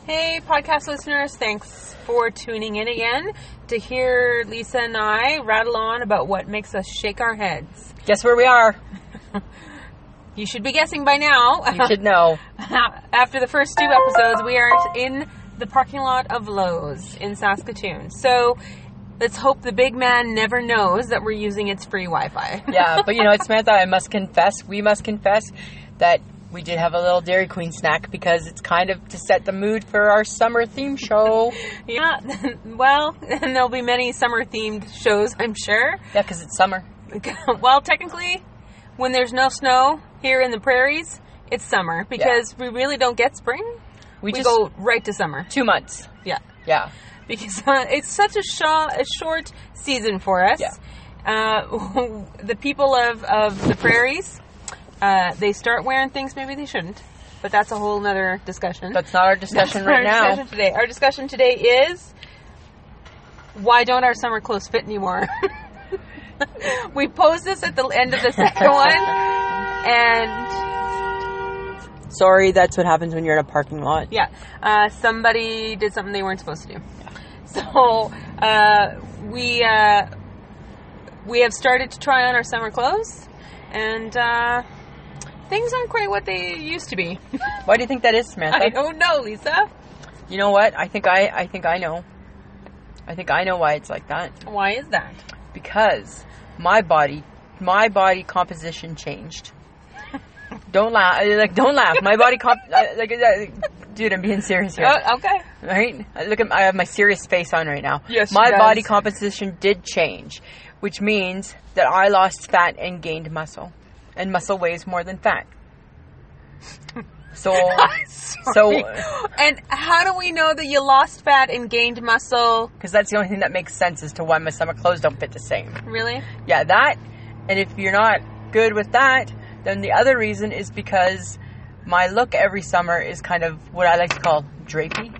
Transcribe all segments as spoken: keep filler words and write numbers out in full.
Hey, podcast listeners, thanks for tuning in again to hear Lisa and I rattle on about what makes us shake our heads. Guess where we are? You should be guessing by now. You should know. After the first two episodes, we are in the parking lot of Lowe's in Saskatoon. So let's hope the big man never knows that we're using its free Wi-Fi. Yeah, but you know what, Samantha, I must confess, we must confess that we did have a little Dairy Queen snack because it's kind of to set the mood for our summer theme show. Yeah, well, and there'll be many summer-themed shows, I'm sure. Yeah, because it's summer. Well, technically, when there's no snow here in the prairies, it's summer because yeah. we really don't get spring. We, we just go right to summer. Two months. Yeah. Yeah. Because uh, it's such a, sh- a short season for us. Yeah. Uh, the people of, of the prairies... Uh, they start wearing things maybe they shouldn't, but that's a whole nother discussion. That's not our discussion that's right our now. Discussion today. Our discussion today is why don't our summer clothes fit anymore? We posed this at the end of the second one, and sorry, that's what happens when you're in a parking lot. Yeah, uh, somebody did something they weren't supposed to do. So uh, we uh, we have started to try on our summer clothes, and. Uh, Things aren't quite what they used to be. Why do you think that is, Samantha? I don't know, Lisa. You know what? I think I, I think I know. I think I know why it's like that. Why is that? Because my body, my body composition changed. Don't laugh. Like, don't laugh. My body comp. Like, dude, I'm being serious here. Oh, okay. Right? Look at. I have my serious face on right now. Yes. My does. body composition did change, which means that I lost fat and gained muscle. And muscle weighs more than fat. So, so, and how do we know that you lost fat and gained muscle? Because that's the only thing that makes sense as to why my summer clothes don't fit the same. Really? Yeah, that. And if you're not good with that, then the other reason is because my look every summer is kind of what I like to call drapey.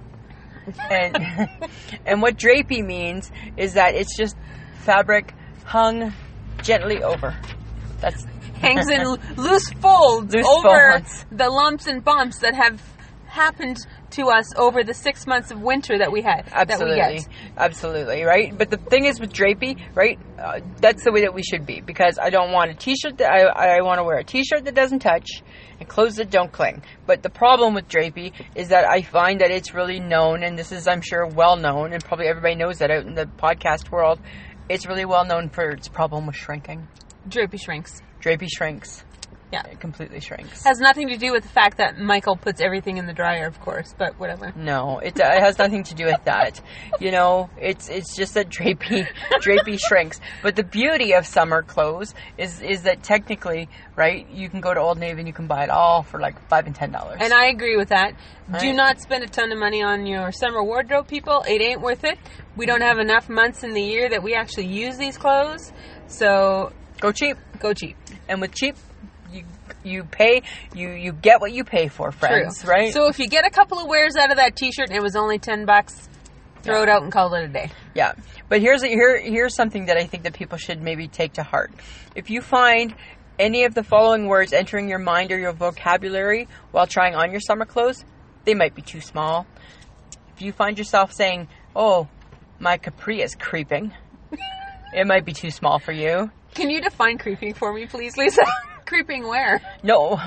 And and what drapey means is that it's just fabric hung gently over. That's hangs in loose folds loose over folds. The lumps and bumps that have happened to us over the six months of winter that we had. Absolutely. That we get. Absolutely, right? But the thing is with drapey, right, uh, that's the way that we should be. Because I don't want a t-shirt that, I, I want to wear a t-shirt that doesn't touch and clothes that don't cling. But the problem with drapey is that I find that it's really known, and this is, I'm sure, well known, and probably everybody knows that out in the podcast world, it's really well known for its problem with shrinking. Drapey shrinks. Drapey shrinks. Yeah. It completely shrinks. Has nothing to do with the fact that Michael puts everything in the dryer, of course, but whatever. No, it, it has nothing to do with that. You know, it's it's just that drapey drapey shrinks. But the beauty of summer clothes is is that technically, right, you can go to Old Navy and you can buy it all for like five and ten dollars. And I agree with that. Right. Do not spend a ton of money on your summer wardrobe, people. It ain't worth it. We don't have enough months in the year that we actually use these clothes. So go cheap. Go cheap. And with cheap, you you pay, you, you get what you pay for, friends. True. Right? So if you get a couple of wears out of that t-shirt and it was only ten bucks, throw yeah. it out and call it a day. Yeah. But here's a, here here's something that I think that people should maybe take to heart. If you find any of the following words entering your mind or your vocabulary while trying on your summer clothes, they might be too small. If you find yourself saying, "Oh, my capri is creeping," it might be too small for you. Can you define creeping for me, please, Lisa? Creeping where? No.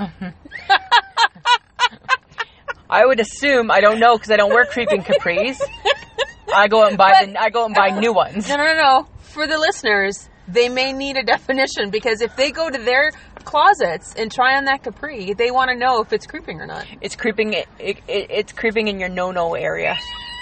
I would assume, I don't know because I don't wear creeping capris. I go out and buy but, the, I go out and buy new ones. No, no, no, no. For the listeners, they may need a definition because if they go to their closets and try on that capri, they want to know if it's creeping or not. It's creeping. It, it, it's creeping in your no-no area.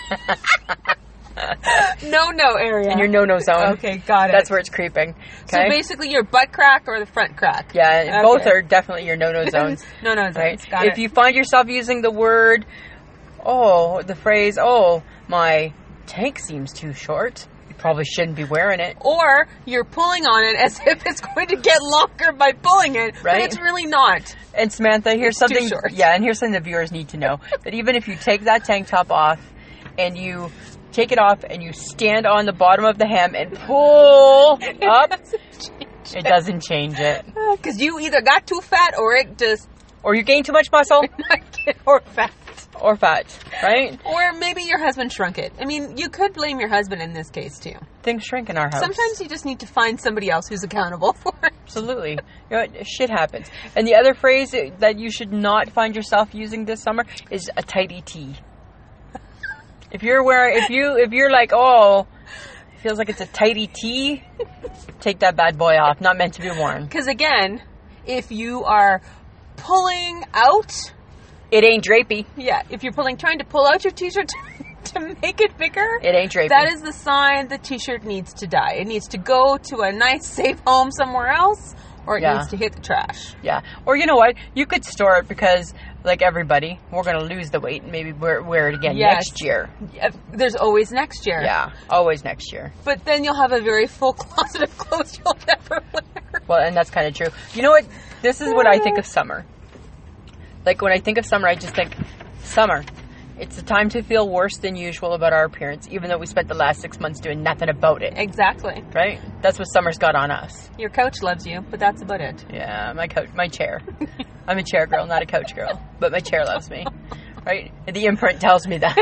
No-no area. In your no-no zone. Okay, got it. That's where it's creeping. Okay? So basically your butt crack or the front crack. Yeah, okay. Both are definitely your no-no zones. No-no zones, right? Got if it. you find yourself using the word, oh, the phrase, oh, my tank seems too short, you probably shouldn't be wearing it. Or you're pulling on it as if it's going to get longer by pulling it, right? But it's really not. And Samantha, here's it's something, too short. yeah, and here's something the viewers need to know. That even if you take that tank top off and you take it off and you stand on the bottom of the hem and pull up, it doesn't change it. Because you either got too fat or it just... Or you gain too much muscle. Or fat. or fat, right? Or maybe your husband shrunk it. I mean, you could blame your husband in this case too. Things shrink in our house. Sometimes you just need to find somebody else who's accountable for it. Absolutely. You know what? Shit happens. And the other phrase that you should not find yourself using this summer is a tighty tee. If you're wearing, if you, if you're like, oh, it feels like it's a tighty tee, take that bad boy off. Not meant to be worn. Because again, if you are pulling out, it ain't drapey. Yeah, if you're pulling, trying to pull out your t-shirt to, to make it bigger, it ain't drapey. That is the sign the t-shirt needs to die. It needs to go to a nice, safe home somewhere else, or it Yeah. needs to hit the trash. Yeah. Or you know what? You could store it because, like everybody, we're going to lose the weight and maybe wear, wear it again Yes. next year. Yeah, there's always next year. Yeah. Always next year. But then you'll have a very full closet of clothes you'll never wear. Well, and that's kind of true. You know what? This is what I think of summer. Like, when I think of summer, I just think, summer. It's a time to feel worse than usual about our appearance, even though we spent the last six months doing nothing about it. Exactly. Right? That's what summer's got on us. Your couch loves you, but that's about it. Yeah, my couch, my chair. I'm a chair girl, not a couch girl. But my chair loves me. Right? The imprint tells me that.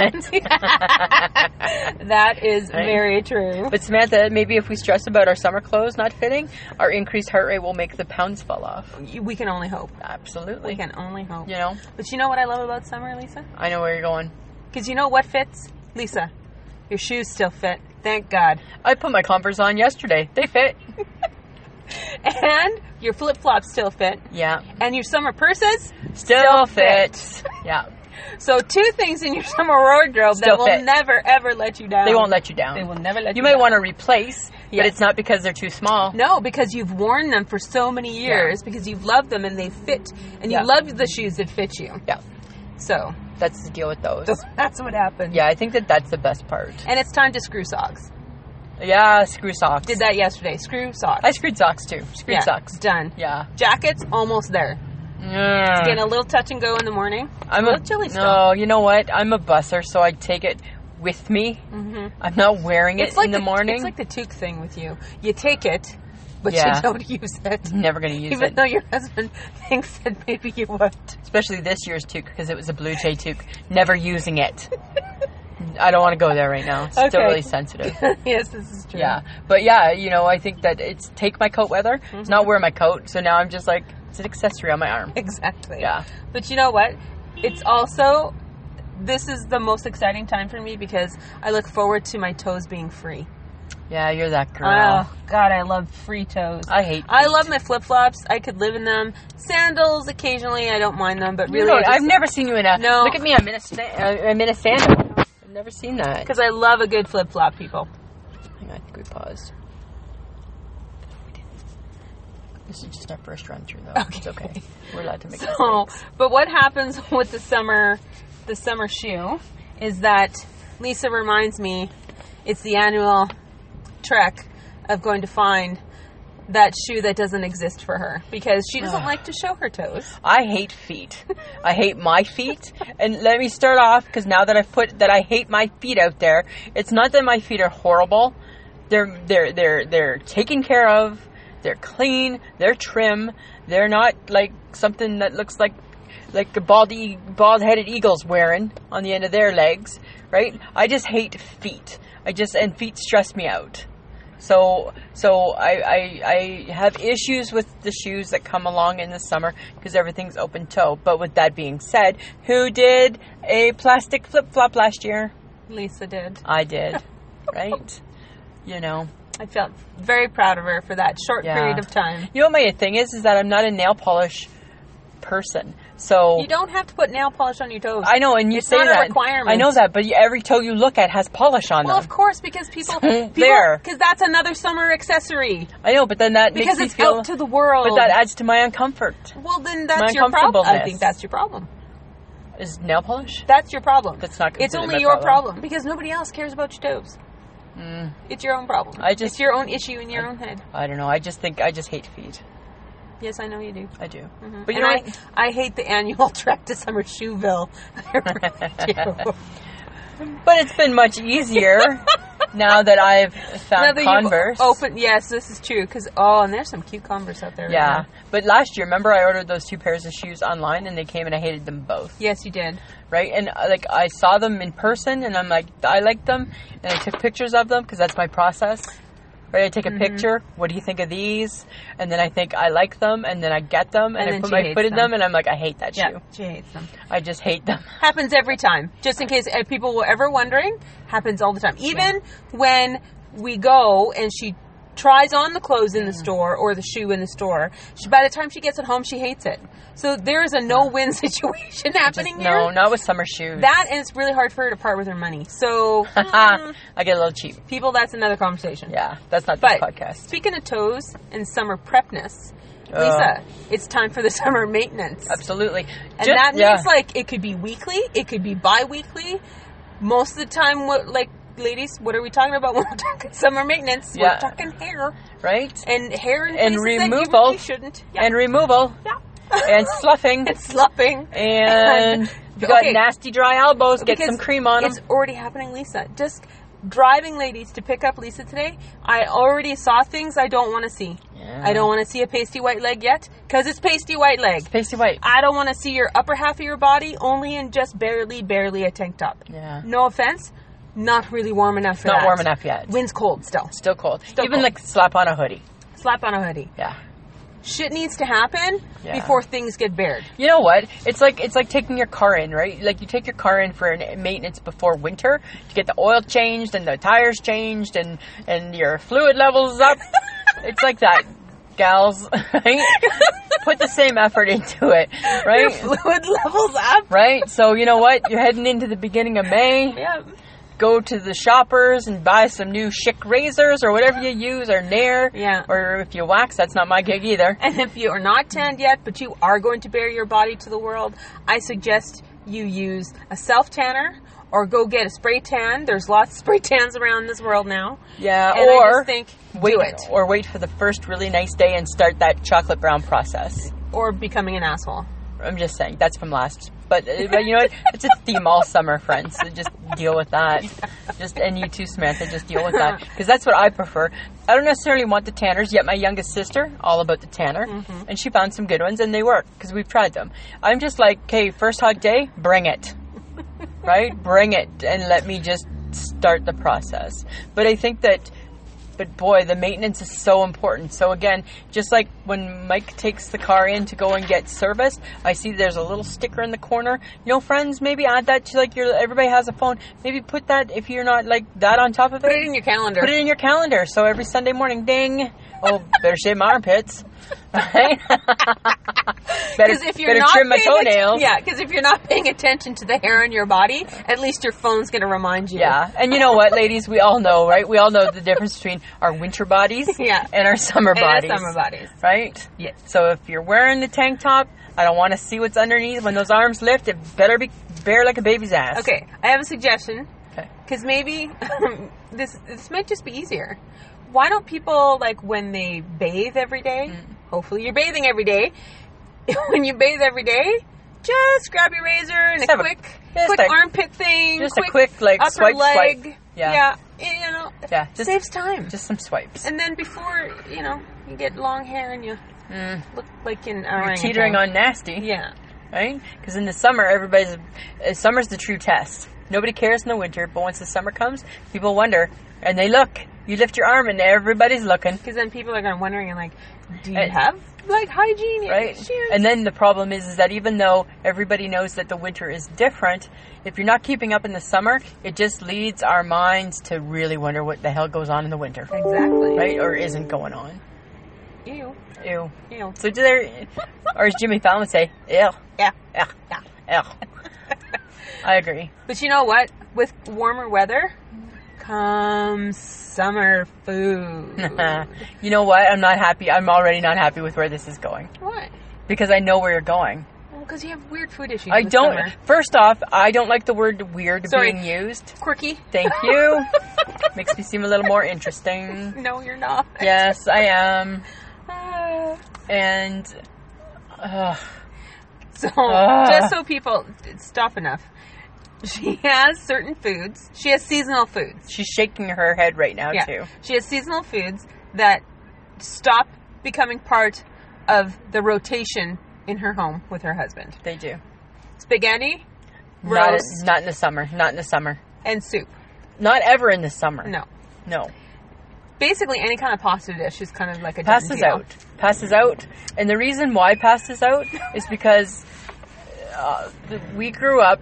That is Right? very true. But Samantha, maybe if we stress about our summer clothes not fitting, our increased heart rate will make the pounds fall off. We can only hope. Absolutely. We can only hope. You know? But you know what I love about summer, Lisa? I know where you're going. Because you know what fits? Lisa, your shoes still fit. Thank God. I put my Converse on yesterday. They fit. And your flip-flops still fit. Yeah. And your summer purses Still, still fit. fit. Yeah. So two things in your summer wardrobe Still that will fit. never, ever let you down. They won't let you down. They will never let you, You might down. want to replace, but Yes. it's not because they're too small. No, because you've worn them for so many years, because you've loved them and they fit, and you Yeah. love the shoes that fit you. Yeah. So, That's the deal with those. that's what happened. Yeah, I think that that's the best part. And it's time to screw socks. Yeah, screw socks. Did that yesterday. Screw socks. I screwed socks too. Screwed yeah, socks. Done. Yeah. Jackets, almost there. Yeah. Getting a little touch and go in the morning. I'm a little chilly still. No, you know what? I'm a busser, so I take it with me. Mm-hmm. I'm not wearing it It's like in the, morning. It's like the toque thing with you. You take it, but Yeah. you don't use it. Never going to use Even it. though your husband thinks that maybe you would. Especially this year's toque, because it was a blue jay toque. Never using it. I don't want to go there right now. It's still Okay. really sensitive. Yes, this is true. Yeah. But yeah, you know, I think that it's take my coat weather. Mm-hmm. It's not wear my coat. So now I'm just like, it's an accessory on my arm. Exactly. Yeah. But you know what? It's also, this is the most exciting time for me because I look forward to my toes being free. Yeah, you're that girl. Oh, God, I love free toes. I hate I feet. love my flip-flops. I could live in them. Sandals, occasionally, I don't mind them, but You really, know, I just- I've never seen you in a. No. Look at me, I'm in a, sta- uh, I'm in a sandal. I've never seen that. because I love a good flip-flop, people. Hang on, I think we paused. This is just our first run through, though. Okay. It's okay. We're allowed to make So, mistakes. but what happens with the summer, the summer shoe, is that Lisa reminds me it's the annual trek of going to find that shoe that doesn't exist for her because she doesn't like to show her toes. I hate feet. I hate my feet. And let me start off, because now that I've put that I hate my feet out there, it's not that my feet are horrible. They're they're they're they're taken care of. They're clean. They're trim. They're not like something that looks like like a baldy bald-headed eagle's wearing on the end of their legs, right? I just hate feet. I just and feet stress me out. So, so I, I, I have issues with the shoes that come along in the summer because everything's open toe. But with that being said, who did a plastic flip-flop last year? Lisa did. I did, right? You know. I felt very proud of her for that short Yeah. period of time. You know what my thing is? Is that I'm not a nail polish person. So You don't have to put nail polish on your toes. I know, and you It's say not a that. requirement. I know that, but every toe you look at has polish on Well, them. of course, because people, So, people there. because that's another summer accessory. I know, but then that Because makes it's me feel. out to the world. But that adds to my uncomfort. Well, then My that's your problem. I uncomfortableness. think that's your problem. Is nail polish? That's your problem. That's not It's considered only my your problem. problem. because nobody else cares about your toes. Mm, It's your own problem. I just- it's your own issue in your I- own head. I don't know. I just think I just hate feet. Yes, I know you do. I do. Mhm. But you and know I, what? I hate the annual trek to Summer Shoeville. But it's been much easier now that I've found Now that you've Converse. Open, yes, this is true. Because oh, and there's some cute Converse out there. Yeah, right now. but last year, remember I ordered those two pairs of shoes online, and they came, and I hated them both. Yes, you did. Right, and uh, like I saw them in person, and I'm like, I like them, and I took pictures of them because that's my process. Right, I take a Mm-hmm. picture. What do you think of these? And then I think I like them, and then I get them, and, And I then put she my hates foot in them. them, and I'm like, I hate that Yeah, shoe. she hates them. I just hate them. Happens every time. Just in case uh, people were ever wondering, happens all the time. Even when we go and she tries on the clothes in the store or the shoe in the store, she, by the time she gets it home, she hates it. So there is a no-win situation happening Just, here. no, not with summer shoes. That, and it's really hard for her to part with her money. So, mm, I get a little cheap. people, that's another conversation. Yeah, that's not this But podcast. speaking of toes and summer prepness, Uh, Lisa, it's time for the summer maintenance. Absolutely. And Ju- that yeah. means, like, it could be weekly, it could be bi-weekly. Most of the time, what, like, ladies, what are we talking about when we're talking summer maintenance? Yeah. We're talking hair. right? And hair in And places that you removal. really shouldn't. Yeah. And removal. yeah. And sloughing. and sloughing. And if you got Okay. nasty dry elbows, get Because some cream on them. It's already happening, Lisa. Just driving ladies to pick up Lisa today, I already saw things I don't want to see. Yeah. I don't want to see a pasty white leg yet, because it's pasty white leg. Pasty white. I don't want to see your upper half of your body only in just barely, barely a tank top. Yeah. No offense, not really warm enough for Not that. warm enough yet. Wind's cold still. Still cold. Still Even cold. like slap on a hoodie. Slap on a hoodie. Yeah. Shit needs to happen Yeah. before things get bared. You know what? It's like it's like taking your car in, right? Like you take your car in for an maintenance before winter to get the oil changed and the tires changed and and your fluid levels up. It's like that, gals. Right? Put the same effort into it, right? Fluid levels up. Right? So you know what? You're heading into the beginning of May. Yeah. Go to the shoppers and buy some new chic razors or whatever you use, or Nair. Yeah. Or if you wax, that's not my gig either. And if you are not tanned yet, but you are going to bare your body to the world, I suggest you use a self-tanner or go get a spray tan. There's lots of spray tans around this world now. Yeah, And I or just think, wait, do it. or wait for the first really nice day and start that chocolate brown process. Or becoming an asshole. I'm just saying, that's from last. But, uh, but you know what? It's a theme all summer, friends. So just deal with that. Just and you too, Samantha. Just deal with that because that's what I prefer. I don't necessarily want the tanners. Yet my youngest sister, all about the tanner, Mm-hmm. and she found some good ones and they work because we've tried them. I'm just like, okay, first hot day, bring it, right? Bring it and let me just start the process. But I think that. But boy, the maintenance is so important. So again, just like when Mike takes the car in to go and get serviced, I see there's a little sticker in the corner. You know, friends, maybe add that to like your, everybody has a phone. Maybe put that, if you're not like that on top of it. Put it in your calendar. Put it in your calendar. So every Sunday morning, ding. Oh, better shave my armpits. Right? better if you're better not trim my paying atten- toenails. yeah, because if you're not paying attention to the hair on your body, at least your phone's going to remind you. Yeah, and you know what, ladies? We all know, right? We all know the difference between our winter bodies Yeah. and our summer And our bodies. summer bodies. Right? Yes. So if you're wearing the tank top, I don't want to see what's underneath. When those arms lift, it better be bare like a baby's ass. Okay, I have a suggestion. Okay. Because maybe this this might just be easier. Why don't people, like, when they bathe every day, Mm. hopefully you're bathing every day, when you bathe every day, just grab your razor and Just a have a- quick, just quick a- armpit thing, just a quick, quick, like, upper swipe, leg. swipe. Yeah. Yeah, you know, Yeah, just- saves time. Just some swipes. And then before, you know, you get long hair and you Mm. look like an You're orangutan. teetering on nasty. Yeah. Right? Because in the summer, everybody's... Uh, summer's the true test. Nobody cares in the winter, but once the summer comes, people wonder. And they look. You lift your arm and everybody's looking. Because then people are going to wondering, and like, do you And- have, like, hygiene Right? issues? And then the problem is, is that even though everybody knows that the winter is different, if you're not keeping up in the summer, it just leads our minds to really wonder what the hell goes on in the winter. Exactly. Right? Or isn't going on. Ew. Ew. Ew. So do there... Or as Jimmy Fallon would say, ew. Yeah. Ew. Yeah. Ew. I agree. But you know what? With warmer weather comes summer food. You know what? I'm not happy. I'm already not happy with where this is going. What? Because I know where you're going. Well, because you have weird food issues. I with don't... Summer. First off, I don't like the word weird Sorry. being used. Quirky. Thank you. Makes me seem a little more interesting. No, you're not. Yes, I am. Ah. And... Uh, So, Ah. just so people... Stop enough. She has certain foods. She has seasonal foods. She's shaking her head right now, Yeah. too. She has seasonal foods that stop becoming part of the rotation in her home with her husband. They do. Spaghetti, Not, roast, not in the summer. Not in the summer. and soup. Not ever in the summer. No. No. Basically, any kind of pasta dish is kind of like a done Passes deal. out. Passes out. And the reason why passes out is because uh, the, we grew up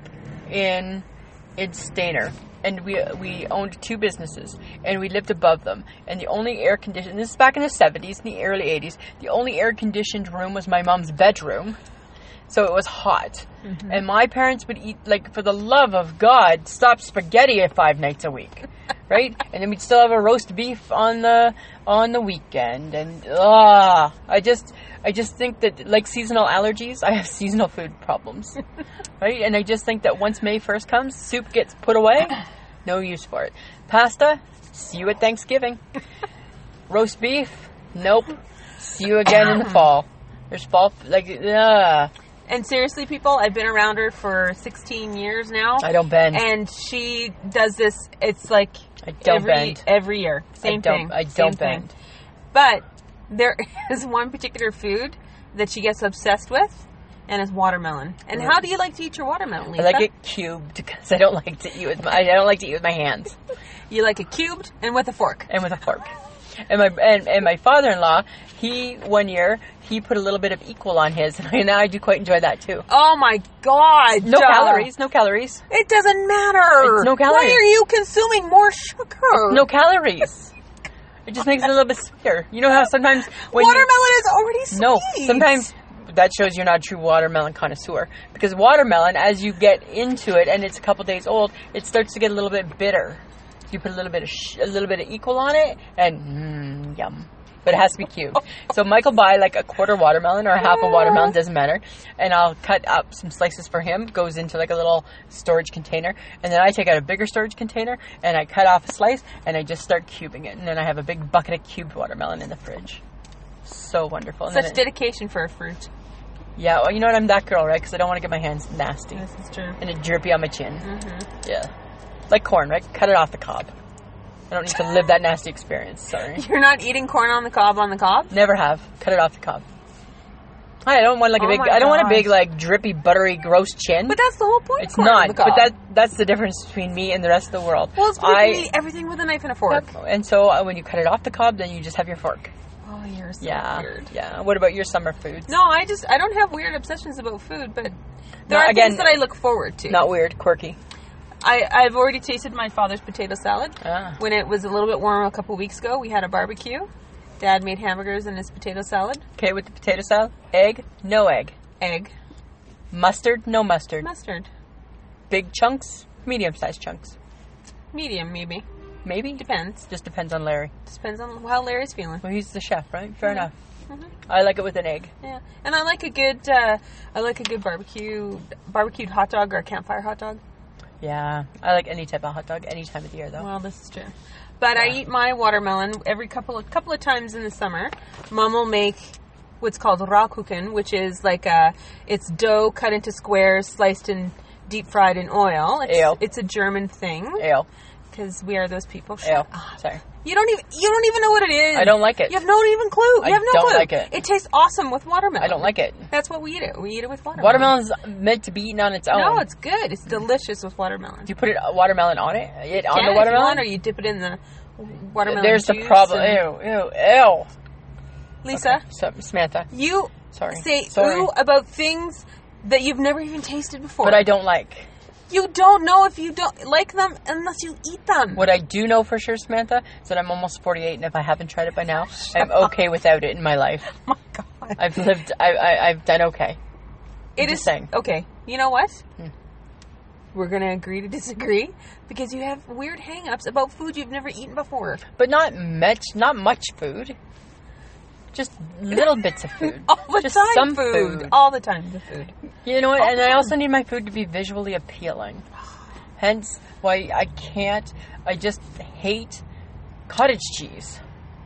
in in Stayner, and we we owned two businesses, and we lived above them. And the only air conditioned, this is back in the seventies, in the early eighties, the only air conditioned room was my mom's bedroom. So it was hot. Mm-hmm. And my parents would eat, like, for the love of God, stop spaghetti at five nights a week. Right? And then we'd still have a roast beef on the on the weekend. And, ah, I just, I just think that, like seasonal allergies, I have seasonal food problems. Right? And I just think that once May first comes, soup gets put away. No use for it. Pasta, see you at Thanksgiving. Roast beef, nope. See you again in the fall. There's fall, like, ugh. And seriously, people, I've been around her for sixteen years now. I don't bend. And she does this, it's like I don't every, bend. every year. Same I don't, thing. I Same don't thing. bend. But there is one particular food that she gets obsessed with, and it's watermelon. And how do you like to eat your watermelon, Lisa? I like it cubed because I don't like to eat with my, I don't like to eat with my hands. You like it cubed and with a fork. And with a fork. And my and, and my father-in-law, he one year he put a little bit of equal on his, and I do quite enjoy that too. Oh my God! No uh, calories, no calories. It doesn't matter. It's no calories. Why are you consuming more sugar? No calories. It just makes it a little bit sweeter. You know how sometimes when watermelon you, is already sweet. No, sometimes that shows you're not a true watermelon connoisseur, because watermelon, as you get into it and it's a couple days old, it starts to get a little bit bitter. You put a little bit of sh- a little bit of equal on it, and mm, yum. But it has to be cubed. So Michael buy like a quarter watermelon or a half a watermelon, doesn't matter, and I'll cut up some slices for him. Goes into like a little storage container, and then I take out a bigger storage container and I cut off a slice and I just start cubing it, and then I have a big bucket of cubed watermelon in the fridge. So wonderful. And Such then it, dedication for a fruit. yeah, well, you know what? I'm that girl, right? Because I don't want to get my hands nasty This is true. and it drippy on my chin. Mm-hmm. Yeah. Like corn, right? Cut it off the cob. I don't need to live that nasty experience. Sorry. You're not eating corn on the cob on the cob? Never have. Cut it off the cob. I don't want like a Oh big. my I don't want a gosh. big like drippy, buttery, gross chin. But that's the whole point. of it's corn on not. the cob. But that that's the difference between me and the rest of the world. Well, it's because I, you eat everything with a knife and a fork. Yep. And so uh, when you cut it off the cob, then you just have your fork. Oh, you're so Yeah. weird. Yeah. What about your summer foods? No, I just I don't have weird obsessions about food, but there No, are again, things that I look forward to. Not weird. Quirky. I, I've already tasted my father's potato salad. Ah. When it was a little bit warm a couple weeks ago, we had a barbecue. Dad made hamburgers and his potato salad. Okay, with the potato salad, egg, no egg, Egg. mustard, no mustard, Mustard. big chunks, medium-sized chunks, Medium, maybe. maybe. Depends. Just depends on Larry. Just depends on how Larry's feeling. Well, he's the chef, right? Fair Mhm. enough. Mhm. I like it with an egg. Yeah, and I like a good, uh, I like a good barbecue, barbecued hot dog or a campfire hot dog. Yeah, I like any type of hot dog, any time of the year, though. Well, this is true. But I Yeah. eat my watermelon every couple of couple of times in the summer. Mom will make what's called raukuchen, which is like a it's dough cut into squares, sliced and deep fried in oil. It's, Ale. it's a German thing Ale. because we are those people. Shut Ale. up. Sorry. You don't even you don't even know what it is. I don't like it. You have no even clue. You I have no don't clue. like it. It tastes awesome with watermelon. I don't like it. That's what we eat it. We eat it with watermelon. Watermelon's meant to be eaten on its own. No, it's good. It's delicious with watermelon. Do you put it watermelon on it? It on Yeah, the if you watermelon? want, or you dip it in the watermelon There's the juice problem. and- Ew, ew, ew. Lisa, Okay, so, Samantha, you sorry. say Sorry. ooh about things that you've never even tasted before. But I don't like. You don't know if you don't like them unless you eat them. What I do know for sure, Samantha, is that I'm almost forty-eight, and if I haven't tried it by now, I'm okay without it in my life. Oh my God. I've lived, I, I, I've done okay. It just is saying. okay. You know what? Hmm. We're gonna agree to disagree because you have weird hang-ups about food you've never eaten before. But not much, not much food. Just little bits of food. All the Just time, some food. food. All the time, the food. You know what? All And the I time. also need my food to be visually appealing. Hence why I can't, I just hate cottage cheese.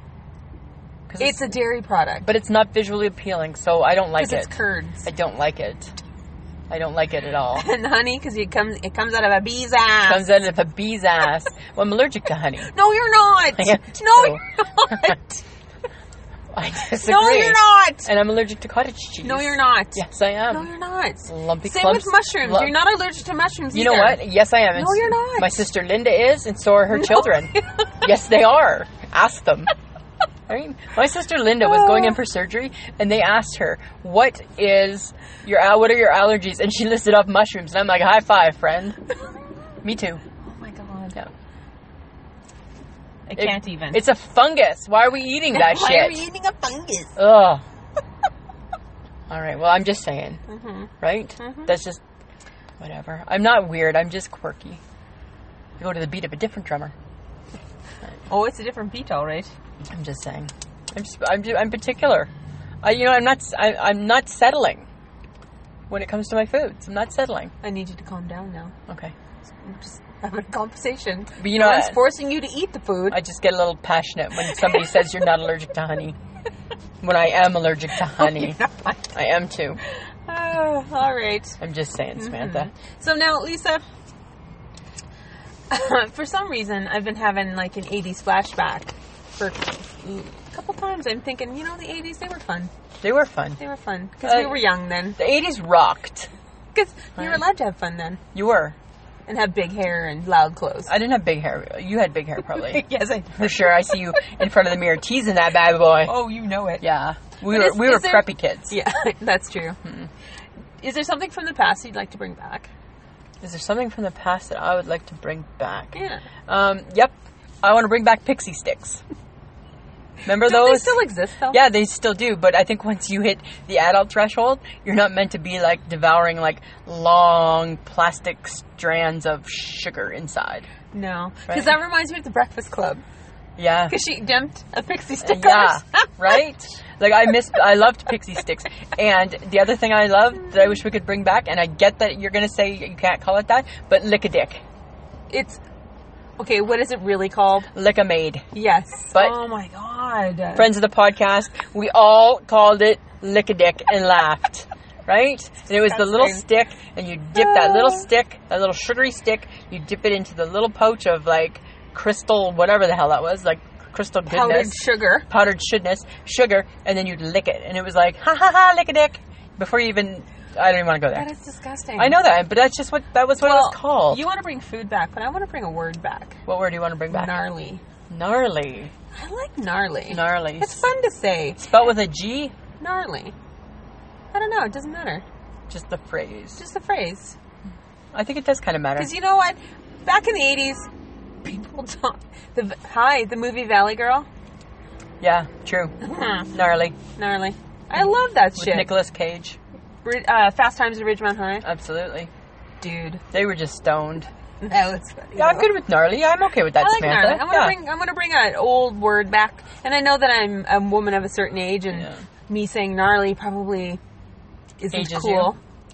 'Cause It's a dairy product. But it's not visually appealing, so I don't like Because it. it's curds. I don't like it. I don't like it at all. And honey, because it comes, it comes out of a bee's ass. Comes out of a bee's ass. Well, I'm allergic to honey. No, you're not. I am No, too. you're not. I disagree. No, you're not. And I'm allergic to cottage cheese. No, you're not. Yes, I am. No, you're not. Lumpy Same clumps. with mushrooms. Lump- You're not allergic to mushrooms You either. know what? Yes, I am. No, It's- you're not. My sister Linda is, and so are her No, children. you're not. Yes, they are. Ask them. Right? My sister Linda was going in for surgery, and they asked her, "What is your al- what are your allergies?" And she listed off mushrooms, and I'm like, "High five, friend." Me too. Oh my god. Yeah. I It- can't even. It's a fungus. Why are we eating that Why shit? are we eating a fungus? Ugh. All right. Well, I'm just saying, Mm-hmm. right? Mhm. That's just whatever. I'm not weird. I'm just quirky. I go to the beat of a different drummer. Oh, it's a different beat, all right. I'm just saying. I'm just. I'm. Just, I'm particular. I. You know. I'm not. I, I'm not settling. When it comes to my foods, I'm not settling. I need you to calm down now. Okay. I'm just having a conversation. But you no know, one's I- forcing you to eat the food. I just get a little passionate when somebody says you're not allergic to honey. When I am allergic to honey, You're not. I am too. Oh, all right. I'm just saying, Samantha. So now, Lisa, for some reason, I've been having like an eighties flashback for a couple times. I'm thinking, you know, the eighties, they were fun. They were fun. They were fun. Because Uh, we were young then. The eighties rocked. Because you were Right. allowed to have fun then. You were. And have big hair and loud clothes. I didn't have big hair. You had big hair, probably. Yes, I For sure. I see you in front of the mirror teasing that bad boy. Oh, you know it. Yeah. We But were is- we is were there- preppy kids. Yeah, that's true. Is there something from the past you'd like to bring back? Is there something from the past that I would like to bring back? Yeah. Um, yep. I want to bring back pixie sticks. Remember Don't they those? still exist, though? Yeah, they still do, but I think once you hit the adult threshold, you're not meant to be like devouring like long plastic strands of sugar inside. No. Because Right. that reminds me of the Breakfast Club. Yeah. Because she dumped a pixie Uh, stick yeah, on herself. right? Like I missed, I loved pixie sticks. And the other thing I loved that I wish we could bring back, and I get that you're going to say you can't call it that, but lick-a-dick. It's... Okay, what is it really called? Lick-a-maid. Yes. But- oh my god. Friends of the podcast, we all called it lick-a-dick and laughed. Right? And it was the little Disgusting. stick, and you dip that little stick, that little sugary stick, you dip it into the little pouch of like crystal, whatever the hell that was, like crystal goodness. Powdered sugar. powdered sugarness, sugar, and then you'd lick it. And it was like, ha ha ha, lick a dick. Before you even, I don't even want to go there. That is disgusting. I know that, but that's just what, that was what it was called. You want to bring food back, but I want to bring a word back. What word do you want to bring back? Gnarly. Gnarly. I like gnarly. Gnarly. It's fun to say. Spelled with a G? Gnarly. I don't know. It doesn't matter. Just the phrase. Just the phrase. I think it does kind of matter. Because you know what? Back in the eighties, people don't... The, hi, the movie Valley Girl. Yeah, true. Gnarly. Gnarly. I love that With shit. Nicolas Cage. Ri- Uh, Fast Times at Ridgemont High. Absolutely. Dude. They were just stoned. That was funny. Yeah, I'm good with gnarly. I'm okay with that, I like Samantha. gnarly. I'm gonna yeah. bring. I'm gonna bring an old word back, and I know that I'm a woman of a certain age, and Yeah. me saying gnarly probably isn't Ages cool.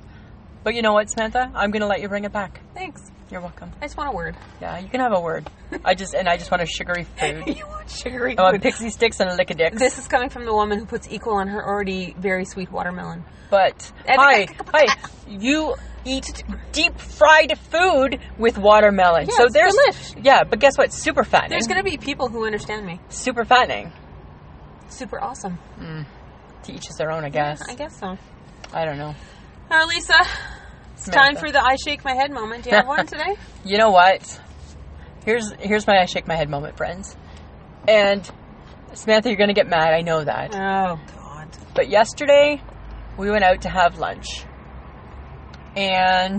But you know what, Samantha? I'm going to let you bring it back. Thanks. You're welcome. I just want a word. Yeah, you can have a word. I just and I just want a sugary food. You want sugary I want food. pixie sticks and a lick a dicks. This is coming from the woman who puts equal on her already very sweet watermelon. But hi, hi, you eat deep fried food with watermelon. Yeah, so it's there's delish. yeah, but guess what? Super fattening. There's going to be people who understand me. super fattening. Super awesome. To each his their own, I guess. I guess so. I don't know. Uh, Lisa, it's Samantha. time for the I shake my head moment. Do you have one today? You know what? Here's here's my I shake my head moment, friends. And Samantha, you're gonna get mad. I know that. Oh, God. But yesterday, we went out to have lunch. And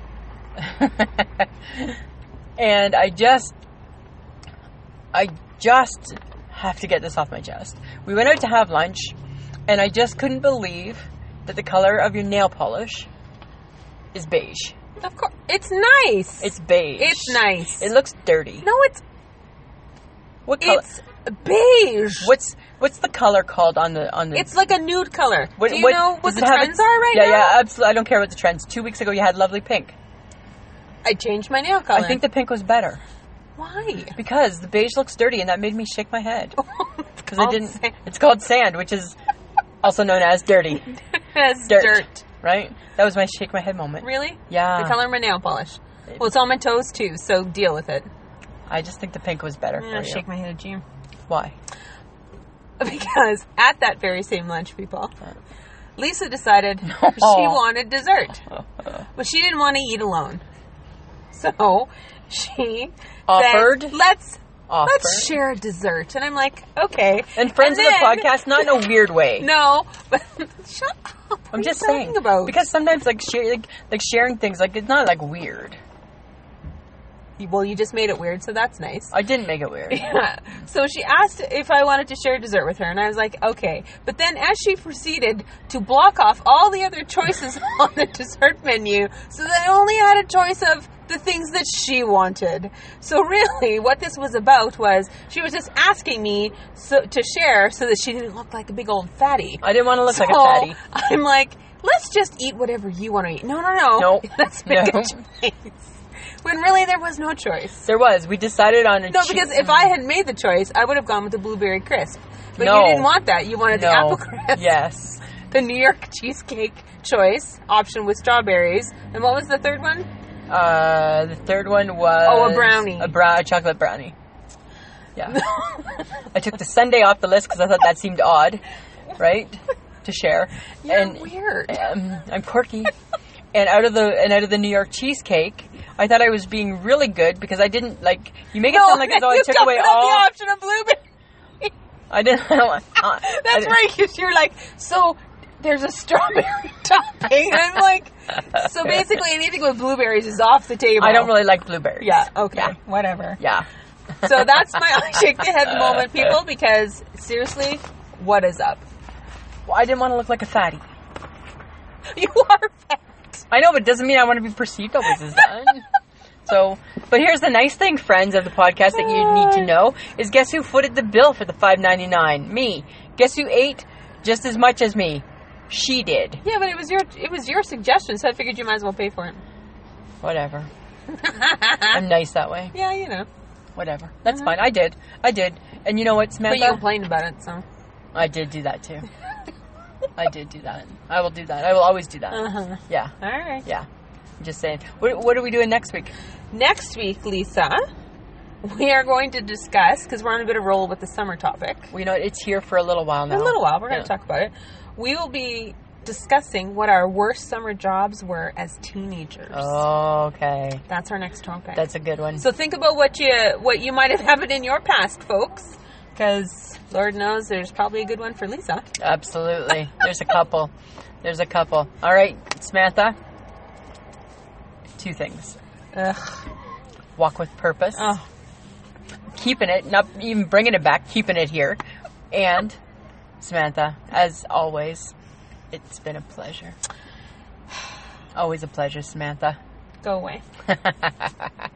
and I just I just have to get this off my chest. We went out to have lunch, and I just couldn't believe that the color of your nail polish is beige. Of course. It's nice. It's beige. It's nice. It looks dirty. No, it's What color? it's beige. What's what's the color called on the on the? It's like a nude color. What, Do you what- know what does the it have trends a- are right yeah, now? Yeah, absolutely. I don't care what the trends. Two weeks ago, you had lovely pink. I changed my nail color. I think the pink was better Why? because the beige looks dirty, and that made me shake my head because I Called didn't. sand. It's called sand, which is also known as dirty. It's Dirt. dirt. right? That was my shake my head moment. Really? Yeah. The color of my nail polish. Well, it's on my toes too, so deal with it. I just think the pink was better Yeah, for you. shake my head at you. Why? Because at that very same lunch, people, Lisa decided No. she wanted dessert. But she didn't want to eat alone. So she Offered? said, let's, Offered. let's share a dessert. And I'm like, okay. And friends And of the then- podcast, not in a weird way. No, but shut up. What I'm are just you talking saying about? because sometimes like share like, like sharing things like it's not like weird. Well, you just made it weird, so that's nice. I didn't make it weird. Yeah. So she asked if I wanted to share dessert with her, and I was like, okay. But then as she proceeded to block off all the other choices on the dessert menu, so that I only had a choice of the things that she wanted. So really, what this was about was she was just asking me so, to share so that she didn't look like a big old fatty. I didn't want to look so like a fatty. I'm like, let's just eat whatever you want to eat. No, no, no. Nope. Let's make No. a choice. When really there was no choice. There was. We decided on a No, che- because if I had made the choice, I would have gone with the blueberry crisp. But No. you didn't want that. You wanted the No. apple crisp. Yes. The New York cheesecake choice option with strawberries. And what was the third one? Uh, the third one was Oh, a brownie. a, brown, a chocolate brownie. Yeah. I took the Sunday off the list because I thought that seemed odd, right, to share. You're and weird. Um, I'm quirky. And out of the and out of the New York cheesecake, I thought I was being really good because I didn't like. You make it sound like as though I you took got away rid of all. the option of blueberry. I didn't. I don't, uh, That's I, right, because you're like, so there's a strawberry topping. And I'm like, so basically anything with blueberries is off the table. I don't really like blueberries. Yeah, okay, Yeah. whatever. Yeah. So that's my shake the head moment, people, because seriously, what is up? Well, I didn't want to look like a fatty. You are fat. I know, but it doesn't mean I want to be perceived always as that. So, but here's the nice thing, friends of the podcast, that you need to know is guess who footed the bill for the five ninety-nine? Me. Guess who ate just as much as me? She did. Yeah, but it was your it was your suggestion, so I figured you might as well pay for it. Whatever. I'm nice that way. Yeah, you know. Whatever. That's fine. I did. I did. And you know what, Samantha? But you complained about it, so. I did do that too. I did do that. I will do that. I will always do that. Uh-huh. Yeah. All right. Yeah. I'm just saying. What, what are we doing next week? Next week, Lisa, we are going to discuss, because we're on a bit of roll with the summer topic. Well, you know, it's here for a little while now. In a little while, we're going Yeah. to talk about it. We will be discussing what our worst summer jobs were as teenagers. Oh, okay. That's our next topic. That's a good one. So think about what you what you might have happened in your past, folks, because Lord knows there's probably a good one for Lisa. Absolutely. There's a couple. There's a couple. All right, Samantha. Two things. Ugh. Walk with purpose. Oh. Keeping it, not even bringing it back, keeping it here. And, Samantha, as always, it's been a pleasure. Always a pleasure, Samantha. Go away.